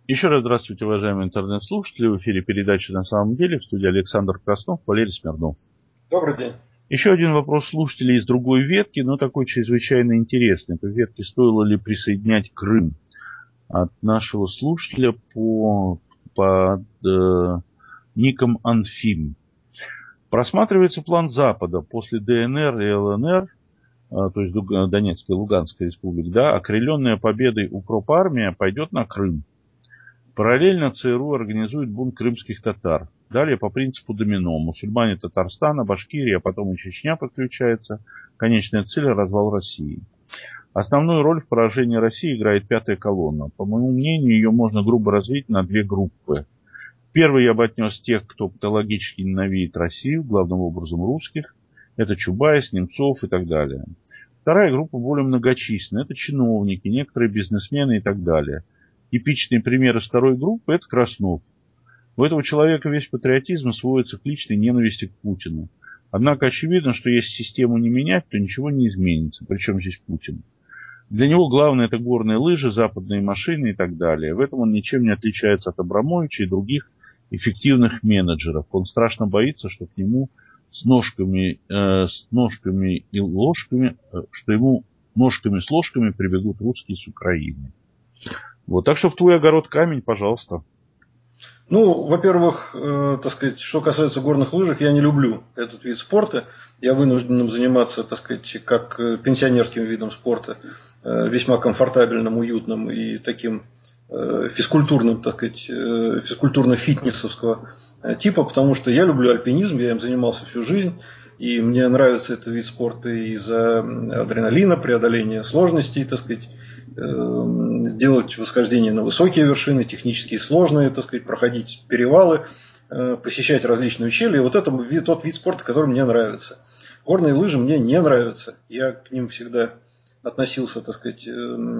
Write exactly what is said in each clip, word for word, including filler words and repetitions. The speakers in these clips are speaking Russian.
Еще раз здравствуйте, уважаемые интернет-слушатели. В эфире передача «На самом деле». В студии Александр Краснов, Валерий Смирнов. Добрый день. Еще один вопрос слушателей из другой ветки, но такой чрезвычайно интересный. По ветке стоило ли присоединять Крым? От нашего слушателя по, под э, ником Анфим. Просматривается план Запада после ДНР и ЛНР, то есть Донецкой и Луганской республик, да, окрыленная победой укропармия пойдет на Крым. Параллельно ЦРУ организует бунт крымских татар. Далее по принципу домино. Мусульмане Татарстана, Башкирия, а потом и Чечня подключается. Конечная цель – развал России. Основную роль в поражении России играет пятая колонна. По моему мнению, ее можно грубо разделить на две группы. Первый я бы отнес тех, кто патологически ненавидит Россию, главным образом русских. Это Чубайс, Немцов и так далее. Вторая группа более многочисленная. Это чиновники, некоторые бизнесмены и так далее. Типичные примеры второй группы – это Краснов. У этого человека весь патриотизм сводится к личной ненависти к Путину. Однако очевидно, что если систему не менять, то ничего не изменится. Причем здесь Путин? Для него главное – это горные лыжи, западные машины и так далее. В этом он ничем не отличается от Абрамовича и других эффективных менеджеров. Он страшно боится, что к нему с ножками, э, с ножками и ложками, э, что ему ножками с ложками прибегут русские с Украины. Вот, так что в твой огород камень, пожалуйста. Ну, во-первых, э, так сказать, что касается горных лыжек, я не люблю этот вид спорта. Я вынужден им заниматься, так сказать, как пенсионерским видом спорта, э, весьма комфортабельным, уютным и таким э, физкультурным, так сказать, э, физкультурно-фитнесовского типа, потому что я люблю альпинизм, я им занимался всю жизнь, и мне нравится этот вид спорта из-за адреналина, преодоления сложностей, так сказать, делать восхождение на высокие вершины, технически сложные, так сказать, проходить перевалы, посещать различные ущелья. Вот это тот вид спорта, который мне нравится. Горные лыжи мне не нравятся. Я к ним всегда относился, так сказать,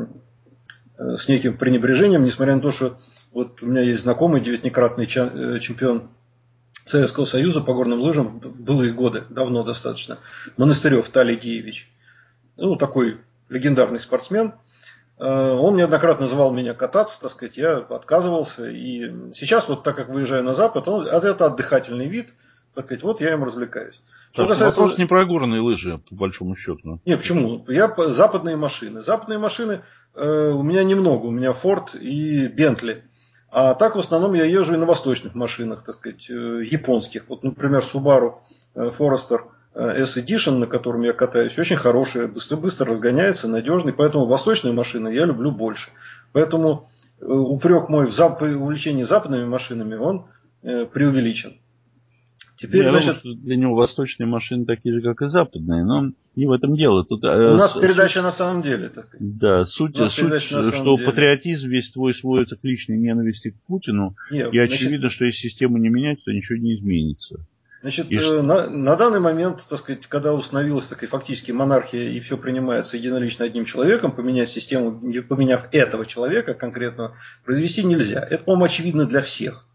с неким пренебрежением, несмотря на то, что вот у меня есть знакомый девятикратный чемпион Советского Союза по горным лыжам в былые годы, давно достаточно, Монастырев Талий Геевич. Ну, такой легендарный спортсмен. Он неоднократно звал меня кататься, так сказать, я отказывался. И сейчас, вот так как выезжаю на Запад, он, это отдыхательный вид, так сказать, вот я им развлекаюсь. Что так, касается... Вопрос не про горные лыжи, по большому счету. Не, почему? Я западные машины. Западные машины э, у меня немного, у меня Ford и Bentley. А так в основном я езжу и на восточных машинах, так сказать, э, японских. Вот, например, Subaru э, Forester S-Edition, на котором я катаюсь, очень хороший, быстро-быстро разгоняется, надежный. Поэтому восточные машины я люблю больше. Поэтому упрек мой в зап... увлечении западными машинами, он э, преувеличен. Теперь, я значит, думаю, что для него восточные машины такие же, как и западные, но не в этом дело. Тут, у э, нас с... передача на самом деле. Так. Да, суть, суть что деле. Патриотизм весь твой сводится к личной ненависти к Путину, Нет, и очевидно, значит, что если систему не менять, то ничего не изменится. Значит, и на, на данный момент, так сказать, когда установилась такая фактически монархия и все принимается единолично одним человеком, поменять систему, не поменяв этого человека конкретно, произвести нельзя. Это, по-моему, очевидно для всех.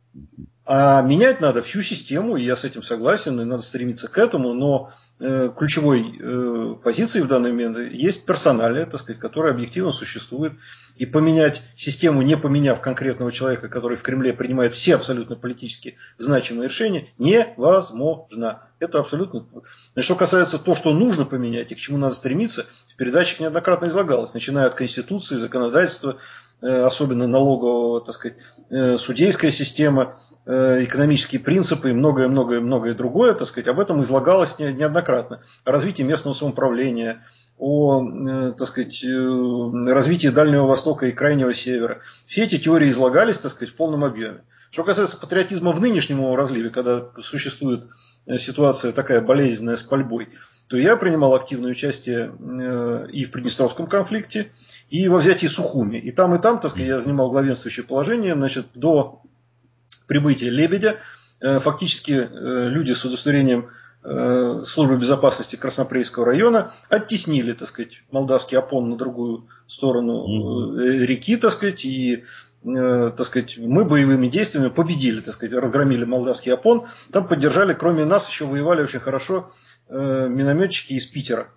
А менять надо всю систему, и я с этим согласен, и надо стремиться к этому, но э, ключевой э, позицией в данный момент есть персоналия, так сказать, которая объективно существует. И поменять систему, не поменяв конкретного человека, который в Кремле принимает все абсолютно политически значимые решения, невозможно. Это абсолютно... Что касается того, что нужно поменять и к чему надо стремиться, в передачах неоднократно излагалось, начиная от Конституции, законодательства, э, особенно налогового, так сказать, э, судейская система, экономические принципы и многое-многое-многое другое, так сказать, об этом излагалось неоднократно. О развитии местного самоуправления, о, так сказать, развитии Дальнего Востока и Крайнего Севера. Все эти теории излагались, так сказать, в полном объеме. Что касается патриотизма в нынешнем его разливе, когда существует ситуация такая болезненная с пальбой, то я принимал активное участие и в Приднестровском конфликте, и во взятии Сухуми. И там, и там, так сказать, я занимал главенствующее положение, значит, до прибытия Лебедя. Фактически люди с удостоверением службы безопасности Краснопрейского района оттеснили, так сказать, молдавский Апон на другую сторону mm-hmm. реки, так сказать, и, так сказать, мы боевыми действиями победили, так сказать, разгромили молдавский Апон. Там поддержали, кроме нас, еще воевали очень хорошо минометчики из Питера.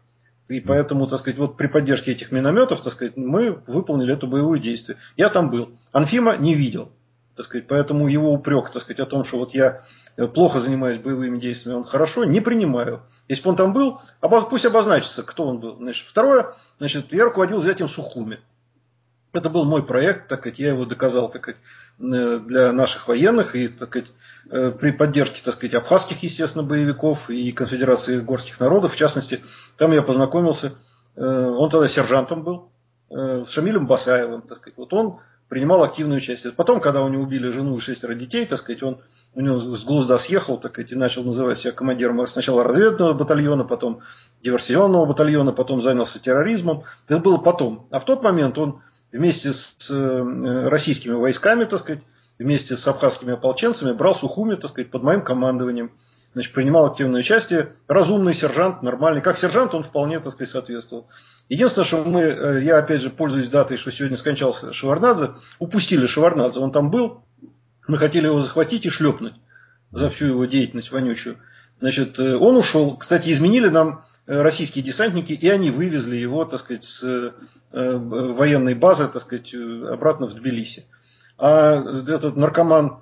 И поэтому, так сказать, вот при поддержке этих минометов, так сказать, мы выполнили это боевое действие. Я там был. Анфима не видел. Так сказать, поэтому его упрек, так сказать, о том, что вот я плохо занимаюсь боевыми действиями, он хорошо, не принимаю. Если бы он там был, пусть обозначится, кто он был. Значит, второе, значит, я руководил взятием Сухуми. Это был мой проект, так сказать, я его доказал, так сказать, для наших военных и, так сказать, при поддержке, так сказать, абхазских, естественно, боевиков и Конфедерации горских народов, в частности, там я познакомился, он тогда сержантом был, с Шамилем Басаевым, так сказать, вот он принимал активное участие. Потом, когда у него убили жену и шестеро детей, так сказать, он у него с глузда съехал, так сказать, и начал называть себя командиром сначала разведного батальона, потом диверсионного батальона, потом занялся терроризмом. Это было потом. А в тот момент он вместе с российскими войсками, так сказать, вместе с абхазскими ополченцами брал Сухуми, так сказать, под моим командованием. Значит, принимал активное участие. Разумный сержант, нормальный. Как сержант он вполне, так сказать, соответствовал. Единственное, что мы, я опять же пользуюсь датой, что сегодня скончался Шеварднадзе, упустили Шеварднадзе. Он там был, мы хотели его захватить и шлепнуть за всю его деятельность вонючую. Значит, он ушел. Кстати, изменили нам российские десантники, и они вывезли его, так сказать, с военной базы, так сказать, обратно в Тбилиси. А этот наркоман,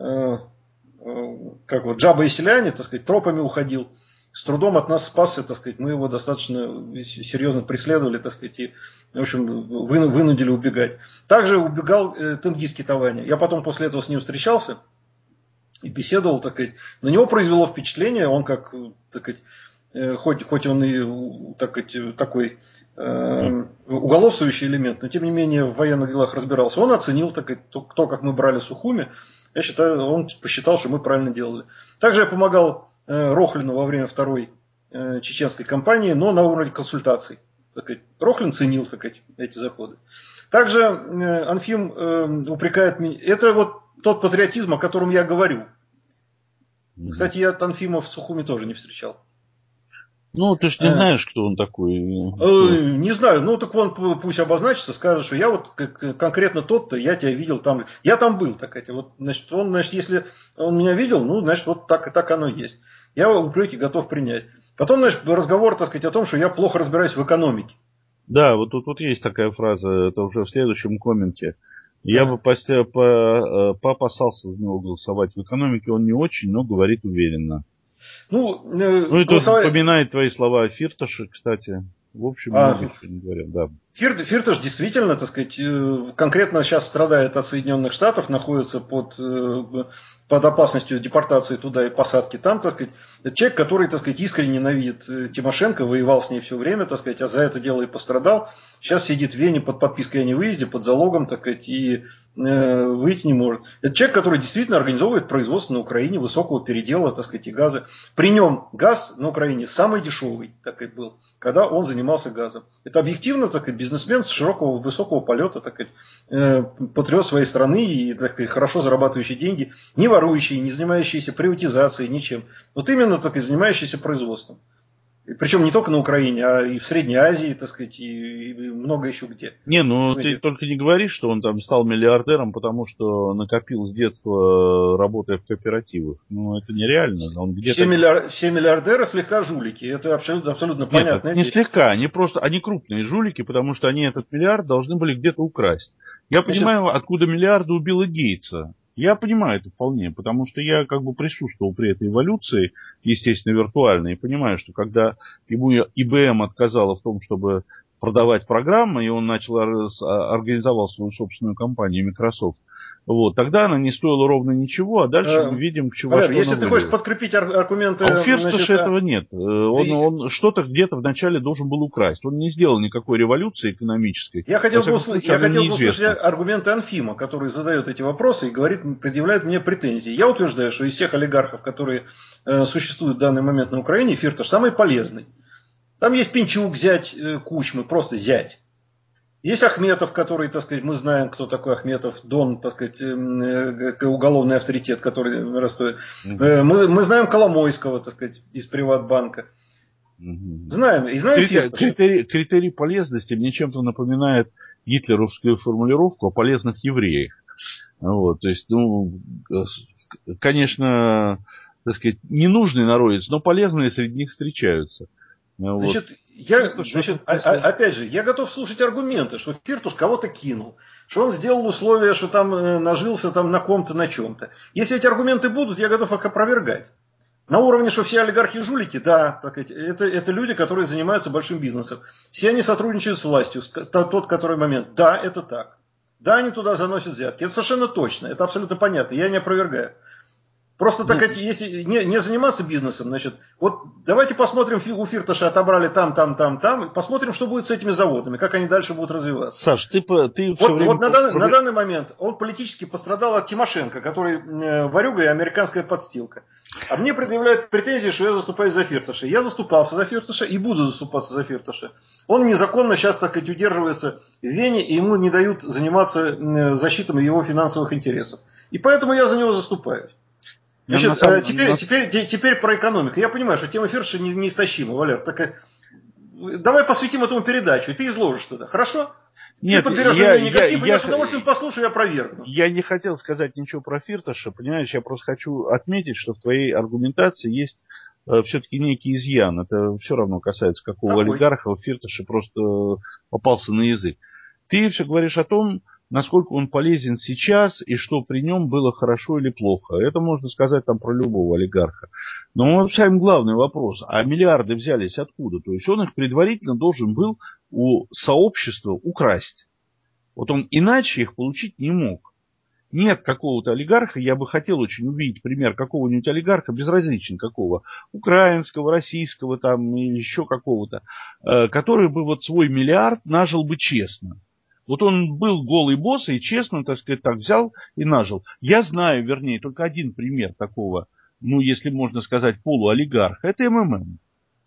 как вот, Джаба и селяне, так сказать, тропами уходил, с трудом от нас спасся, так сказать, мы его достаточно серьезно преследовали, так сказать, и, в общем, вынудили убегать. Также убегал Тенгиз Китавани. Я потом после этого с ним встречался и беседовал, так сказать. На него произвело впечатление, он как, так сказать, хоть, хоть он и так сказать, такой э, уголовствующий элемент, но тем не менее в военных делах разбирался. Он оценил, так сказать, то, то, как мы брали Сухуми. Я считаю, он посчитал, что мы правильно делали. Также я помогал э, Рохлину во время второй э, чеченской кампании, но на уровне консультаций. Так сказать. Рохлин ценил, так сказать, эти заходы. Также э, Анфим э, упрекает меня. Это вот тот патриотизм, о котором я говорю. Кстати, я от Анфима в Сухуми тоже не встречал. Ну, ты же не знаешь, кто он такой. Э, не знаю, ну так он пусть обозначится, скажет, что я вот конкретно тот-то, я тебя видел там. Я там был, так сказать. Вот, значит, он, значит, если он меня видел, ну, значит, вот так, так оно есть. Я упреки готов принять. Потом, значит, разговор, так сказать, о том, что я плохо разбираюсь в экономике. Да, вот тут вот есть такая фраза, это уже в следующем комменте. Я да. бы по, по, поопасался за него голосовать. В экономике он не очень, но говорит уверенно. Ну, э, ну это голосовать... напоминает твои слова о Фирташе, кстати. В общем, а, много чего не говорят, да. Фир, Фирташ действительно, так сказать, конкретно сейчас страдает от Соединенных Штатов, находится под, под опасностью депортации туда и посадки там, так сказать. Это человек, который, так сказать, искренне ненавидит Тимошенко, воевал с ней все время, так сказать, а за это дело и пострадал. Сейчас сидит в Вене под подпиской о невыезде, под залогом, так сказать, и э, выйти не может. Это человек, который действительно организовывает производство на Украине высокого передела, так сказать, и газа. При нем газ на Украине самый дешевый, так сказать, был, когда он занимался газом. Это объективно, так сказать, бизнесмен с широкого, высокого полета, так сказать, э, патриот своей страны и, так сказать, хорошо зарабатывающий деньги, не ворующий, не занимающийся приватизацией, ничем. Вот именно, так сказать, занимающийся производством. Причем не только на Украине, а и в Средней Азии, так сказать, и, и много еще где. Не, ну ты только не говори, что он там стал миллиардером, потому что накопил с детства, работая в кооперативах. Ну, это нереально. Он где-то... все, миллиар... все миллиардеры слегка жулики. Это абсолютно, абсолютно понятно. Нет, не слегка, они просто, они крупные жулики, потому что они этот миллиард должны были где-то украсть. Я Значит... понимаю, откуда миллиарды у Билла Гейтса. Я понимаю это вполне, потому что я как бы присутствовал при этой эволюции, естественно, виртуальной, и понимаю, что когда ему и бэ эм отказала в том, чтобы продавать программы, и он начал организовал свою собственную компанию Microsoft, вот, тогда она не стоила ровно ничего, а дальше а, мы видим, к чему Валер, если ты хочешь подкрепить аргументы... А у Фирташа этого нет. Он, ты... он что-то где-то вначале должен был украсть. Он не сделал никакой революции экономической. Я хотел бы услышать, я хотел бы услышать аргументы Анфима, который задает эти вопросы и говорит, предъявляет мне претензии. Я утверждаю, что из всех олигархов, которые э, существуют в данный момент на Украине, Фирташ самый полезный. Там есть Пинчук, зять э, Кучмы, просто зять. Есть Ахметов, который, так сказать, мы знаем, кто такой Ахметов, Дон, так сказать, уголовный авторитет, который растет. Mm-hmm. Мы, мы знаем Коломойского, так сказать, из Приватбанка. Mm-hmm. Знаем. И знаем Критер, критерий, критерий полезности мне чем-то напоминает гитлеровскую формулировку о полезных евреях. Вот, то есть, ну, конечно, так сказать, ненужный народец, но полезные среди них встречаются. Вот. Значит, я, значит, а, а, опять же, я готов слушать аргументы, что Фирташ кого-то кинул, что он сделал условия, что там э, нажился там на ком-то, на чем-то. Если эти аргументы будут, я готов их опровергать. На уровне, что все олигархи жулики, да, так сказать, это, это люди, которые занимаются большим бизнесом. Все они сотрудничают с властью, тот, который момент. Да, это так. Да, они туда заносят взятки. Это совершенно точно, это абсолютно понятно, я не опровергаю. Просто, так сказать, если не, не заниматься бизнесом, значит, вот давайте посмотрим, у Фирташа отобрали там, там, там, там, посмотрим, что будет с этими заводами, как они дальше будут развиваться. Саш, ты, ты вот, все время... Вот на данный, на данный момент он политически пострадал от Тимошенко, который э, ворюга и американская подстилка. А мне предъявляют претензии, что я заступаюсь за Фирташа. Я заступался за Фирташа и буду заступаться за Фирташа. Он незаконно сейчас, так сказать, удерживается в Вене, и ему не дают заниматься защитой его финансовых интересов. И поэтому я за него заступаюсь. Значит, самом... теперь, теперь, теперь про экономику. Я понимаю, что тема Фирташа не, неистощима, Валер. Так, давай посвятим этому передачу, и ты изложишь тогда. Хорошо? Нет, ты подберешь я, на меня негатив, я, и я, я с удовольствием послушаю и опровергну. Я не хотел сказать ничего про Фирташа, понимаешь, я просто хочу отметить, что в твоей аргументации есть э, все-таки некий изъян. Это все равно касается какого Какой? олигарха, Фирташа просто попался на язык. Ты все говоришь о том, насколько он полезен сейчас и что при нем было хорошо или плохо. Это можно сказать там про любого олигарха. Но самый главный вопрос, а миллиарды взялись откуда? То есть он их предварительно должен был у сообщества украсть. Вот он иначе их получить не мог. Нет какого-то олигарха, я бы хотел очень увидеть пример какого-нибудь олигарха, безразлично какого, украинского, российского там или еще какого-то, который бы вот свой миллиард нажил бы честно. Вот он был голый босс и честно, так сказать, так взял и нажил. Я знаю, вернее, только один пример такого, ну, если можно сказать, полуолигарха, это эм эм эм.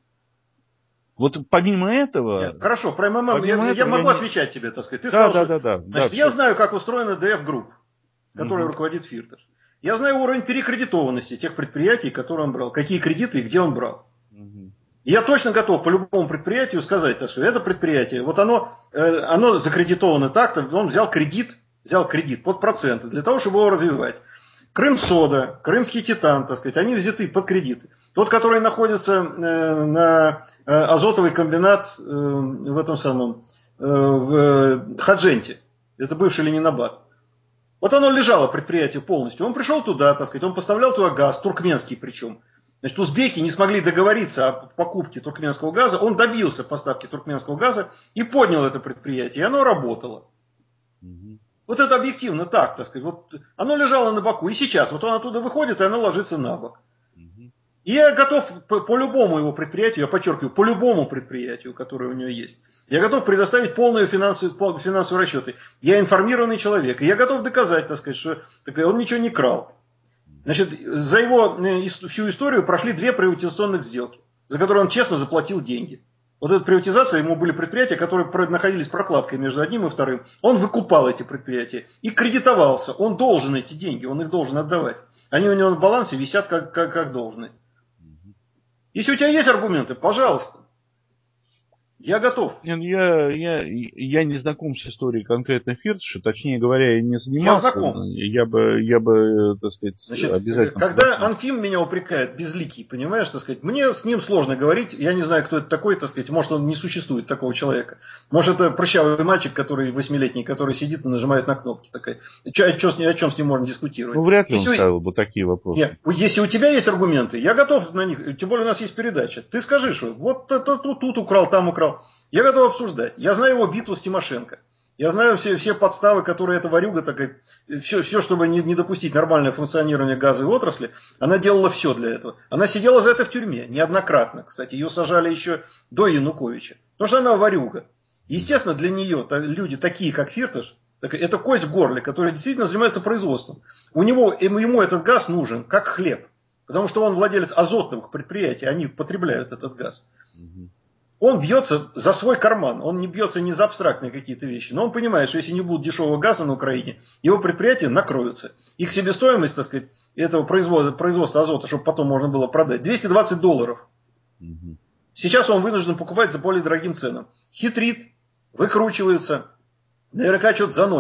Вот помимо этого... Хорошо, про эм эм эм я, я могу я отвечать не... тебе, так сказать. Ты да, сказал, да, что... да, да, Значит, да, я все. знаю, как устроена ди эф Group, которая угу. руководит Фирташ. Я знаю уровень перекредитованности тех предприятий, которые он брал, какие кредиты и где он брал. Угу. Я точно готов по любому предприятию сказать, так, что это предприятие, вот оно, э, оно закредитовано так-то, он взял кредит, взял кредит под проценты для того, чтобы его развивать. Крым-Сода, Крымский Титан, так сказать, они взяты под кредиты. Тот, который находится э, на э, азотовый комбинат э, в этом самом, э, в Хадженте, это бывший Ленинабад. Вот оно лежало, предприятие полностью. Он пришел туда, так сказать, он поставлял туда газ, туркменский причем. Значит, узбеки не смогли договориться о покупке туркменского газа, он добился поставки туркменского газа и поднял это предприятие, и оно работало. Угу. Вот это объективно так, так сказать. Вот оно лежало на боку, и сейчас вот он оттуда выходит, и оно ложится на бок. Угу. И я готов по, по любому его предприятию, я подчеркиваю, по любому предприятию, которое у него есть, я готов предоставить полные финансовые, финансовые расчеты. Я информированный человек, и я готов доказать, так сказать, что так, он ничего не крал. Значит, за его всю историю прошли две приватизационных сделки, за которые он честно заплатил деньги. Вот эта приватизация, ему были предприятия, которые находились прокладкой между одним и вторым. Он выкупал эти предприятия и кредитовался. Он должен эти деньги, он их должен отдавать. Они у него на балансе висят как, как, как должны. Если у тебя есть аргументы, пожалуйста. Я готов. Я, я, я не знаком с историей конкретно Фирташа, точнее говоря, я не занимался. Я знаком. Я бы, я бы, так сказать, Значит, обязательно... когда подошел. Анфим меня упрекает безликий, понимаешь, так сказать, мне с ним сложно говорить, я не знаю, кто это такой, так сказать, может, он не существует такого человека. Может, это прыщавый мальчик, который восьмилетний, который сидит и нажимает на кнопки. Такая. Че, о, чем, о чем с ним можно дискутировать? Ну, вряд ли если он ставил бы такие вопросы. Нет, если у тебя есть аргументы, я готов на них, тем более у нас есть передача. Ты скажи, что вот это тут, тут украл, там украл. Я готов обсуждать. Я знаю его битву с Тимошенко. Я знаю все, все подставы, которые эта ворюга, такая, все, все, чтобы не, не допустить нормальное функционирование газовой отрасли, она делала все для этого. Она сидела за это в тюрьме, неоднократно. Кстати, ее сажали еще до Януковича. Потому что она ворюга. Естественно, для нее люди такие, как Фирташ, это кость в горле, который действительно занимается производством. У него, ему этот газ нужен, как хлеб. Потому что он владелец азотных предприятий, они потребляют этот газ. Он бьется за свой карман, он не бьется не за абстрактные какие-то вещи. Но он понимает, что если не будет дешевого газа на Украине, его предприятия накроются. Их себестоимость, так сказать, этого производства, производства азота, чтобы потом можно было продать, двести двадцать долларов. Угу. Сейчас он вынужден покупать за более дорогим ценам. Хитрит, выкручивается, наверняка что-то заносит.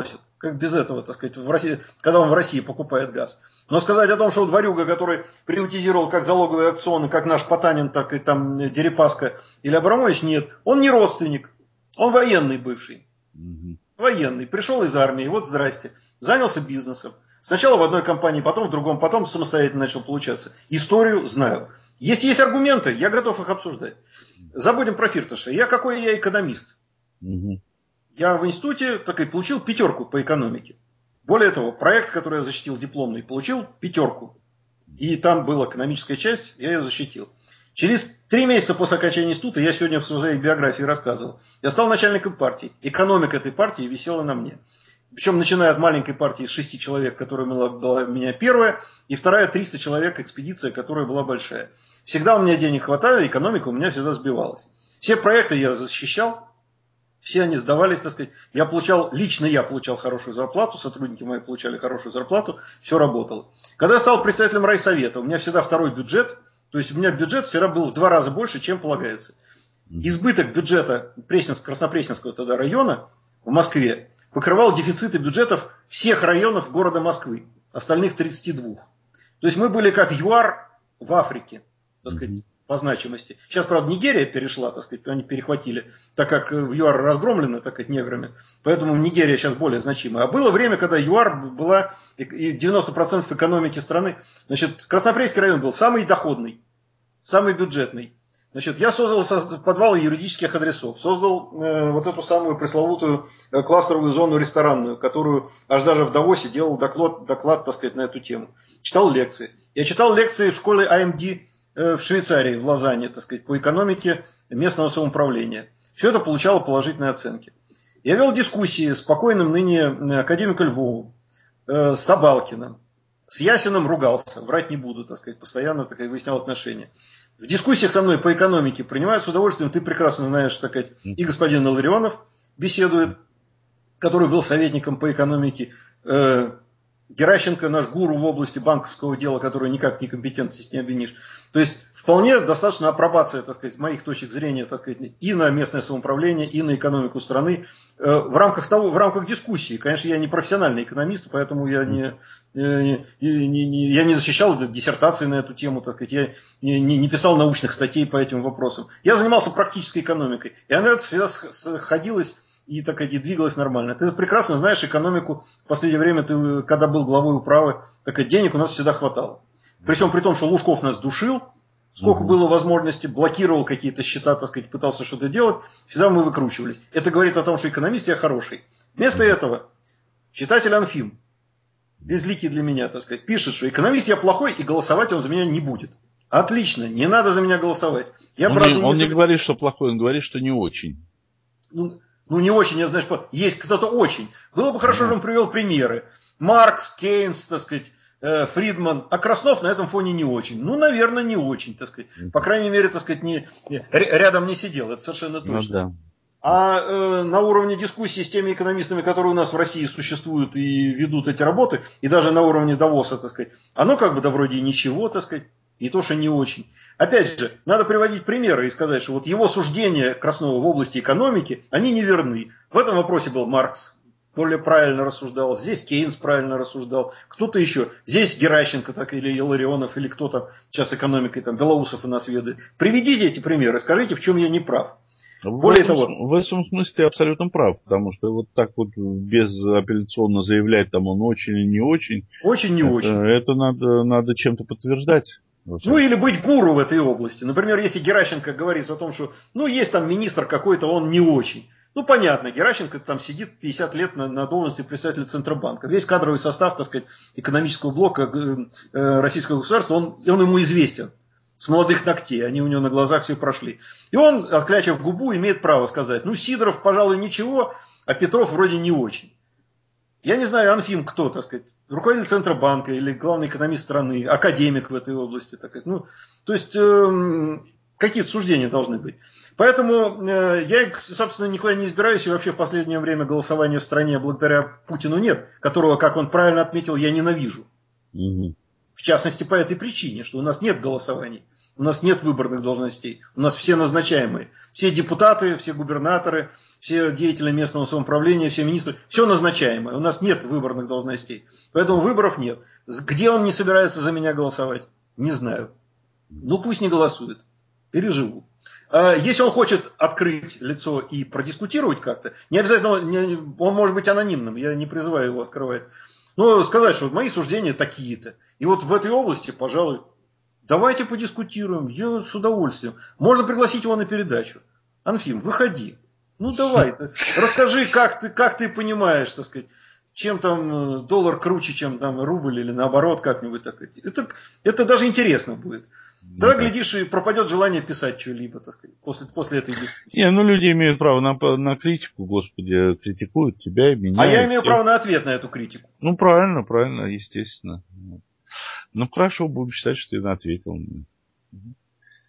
как без этого, так сказать, в России, когда он в России покупает газ. Но сказать о том, что вот Варюга, который приватизировал как залоговые акционы, как наш Потанин, так и там Дерипаска или Абрамович, нет. Он не родственник, он военный бывший. Угу. Военный, пришел из армии, вот здрасте, занялся бизнесом. Сначала в одной компании, потом в другом, потом самостоятельно начал получаться. Историю знаю. Если есть аргументы, я готов их обсуждать. Забудем про Фирташа. Я какой я экономист. Угу. Я в институте так и получил пятерку по экономике. Более того, проект, который я защитил дипломный, получил пятерку. И там была экономическая часть, я ее защитил. Через три месяца после окончания института, я сегодня в своей биографии рассказывал, я стал начальником партии. Экономика этой партии висела на мне. Причем начиная от маленькой партии из шести человек, которая была, была у меня первая, и вторая триста человек экспедиция, которая была большая. Всегда у меня денег хватало, экономика у меня всегда сбивалась. Все проекты я защищал. Все они сдавались, так сказать. Я получал, лично я получал хорошую зарплату, сотрудники мои получали хорошую зарплату, все работало. Когда я стал председателем райсовета, у меня всегда второй бюджет, то есть у меня бюджет всегда был в два раза больше, чем полагается. Избыток бюджета Пресненского, Краснопресненского тогда района в Москве покрывал дефициты бюджетов всех районов города Москвы, остальных тридцати двух. То есть мы были как ЮАР в Африке, так сказать. По значимости. Сейчас, правда, Нигерия перешла, так сказать, они перехватили, так как в ЮАР разгромлено, так сказать, неграми. Поэтому Нигерия сейчас более значимая. А было время, когда ЮАР была и девяносто процентов экономики страны. Значит, Краснопресненский район был самый доходный, самый бюджетный. Значит, я создал подвалы юридических адресов, создал э, вот эту самую пресловутую э, кластеровую зону ресторанную, которую аж даже в Давосе делал доклад, доклад, так сказать, на эту тему. Читал лекции. Я читал лекции в школе А М Д в Швейцарии, в Лозанне, так сказать, по экономике местного самоуправления. Все это получало положительные оценки. Я вел дискуссии с покойным ныне академиком Львовым, э, с Сабалкиным, с Ясиным ругался, врать не буду, так сказать, постоянно так, выяснял отношения. В дискуссиях со мной по экономике принимают с удовольствием, ты прекрасно знаешь, так сказать, и господин Илларионов беседует, который был советником по экономике, э, Геращенко, наш гуру в области банковского дела, который никак некомпетентность не обвинишь. То есть вполне достаточно апробация, так сказать, моих точек зрения, так сказать, и на местное самоуправление, и на экономику страны э, в рамках того, в рамках дискуссии. Конечно, я не профессиональный экономист, поэтому я не, э, не, не, я не защищал диссертации на эту тему, так сказать, я не, не, не писал научных статей по этим вопросам. Я занимался практической экономикой, и она всегда сходилась и так и двигалась нормально. Ты прекрасно знаешь экономику. В последнее время, ты, когда был главой управы, так и денег у нас всегда хватало. Причем при том, что Лужков нас душил, сколько угу. было возможности, блокировал какие-то счета, так сказать, пытался что-то делать, всегда мы выкручивались. Это говорит о том, что экономист я хороший. Вместо этого читатель Анфим, безликий для меня, так сказать, пишет, что экономист я плохой и голосовать он за меня не будет. Отлично, не надо за меня голосовать. Я, он правда, не, он не, не говорит, что плохой, он говорит, что не очень. Ну, Ну, не очень, я знаю, что есть кто-то очень. Было бы хорошо, что он привел примеры. Маркс, Кейнс, так сказать, э, Фридман. А Краснов на этом фоне не очень. Ну, наверное, не очень, так сказать. По крайней мере, так сказать, не, не, рядом не сидел. Это совершенно точно. Ну, да. А э, на уровне дискуссии с теми экономистами, которые у нас в России существуют и ведут эти работы, и даже на уровне Давоса, так сказать, оно как бы да вроде и ничего, так сказать. Не то, что не очень. Опять же, надо приводить примеры и сказать, что вот его суждения Краснова в области экономики, они неверны. В этом вопросе был Маркс, более правильно рассуждал. Здесь Кейнс правильно рассуждал. Кто-то еще. Здесь Геращенко, так или Илларионов, или кто-то сейчас экономикой, там, Белоусов у нас ведает. Приведите эти примеры, скажите, в чем я не прав. Более в того, этом, в этом смысле абсолютно прав, потому что вот так вот безапелляционно заявлять, там он очень и не очень. Очень не это, очень. Это надо, надо чем-то подтверждать. Ну или быть гуру в этой области. Например, если Геращенко говорит о том, что ну есть там министр какой-то, он не очень. Ну понятно, Геращенко там сидит пятьдесят лет на, на должности председателя Центробанка. Весь кадровый состав, так сказать, экономического блока э, э, российского государства, он, он ему известен. С молодых ногтей, они у него на глазах все прошли. И он, отклячив губу, имеет право сказать, ну Сидоров, пожалуй, ничего, а Петров вроде не очень. Я не знаю, Анфим кто, так сказать, руководитель Центробанка или главный экономист страны, академик в этой области. Так сказать. Ну, то есть, э, какие-то суждения должны быть. Поэтому э, я, собственно, никуда не избираюсь, и вообще в последнее время голосования в стране благодаря Путину нет, которого, как он правильно отметил, я ненавижу. Угу. В частности, по этой причине, что у нас нет голосований, у нас нет выборных должностей, у нас все назначаемые. Все депутаты, все губернаторы, все деятели местного самоуправления, все министры, все назначаемое. У нас нет выборных должностей. Поэтому выборов нет. Где он не собирается за меня голосовать? Не знаю. Ну пусть не голосует. Переживу. Если он хочет открыть лицо и продискутировать как-то, не обязательно, он, он может быть анонимным, я не призываю его открывать. Но сказать, что мои суждения такие-то. И вот в этой области, пожалуй, давайте подискутируем, я с удовольствием. Можно пригласить его на передачу. Анфим, выходи. Ну давай, расскажи, как ты, как ты понимаешь, так сказать, чем там доллар круче, чем там рубль или наоборот как-нибудь так. Это, это даже интересно будет. Тогда, глядишь, и пропадет желание писать что-либо, так сказать, после, после этой дискуссии. Не, ну люди имеют право на, на критику, господи, критикуют тебя и меня. А я и имею всех. право на ответ на эту критику. Ну, правильно, правильно, естественно. Ну, хорошо, будем считать, что ты ответил.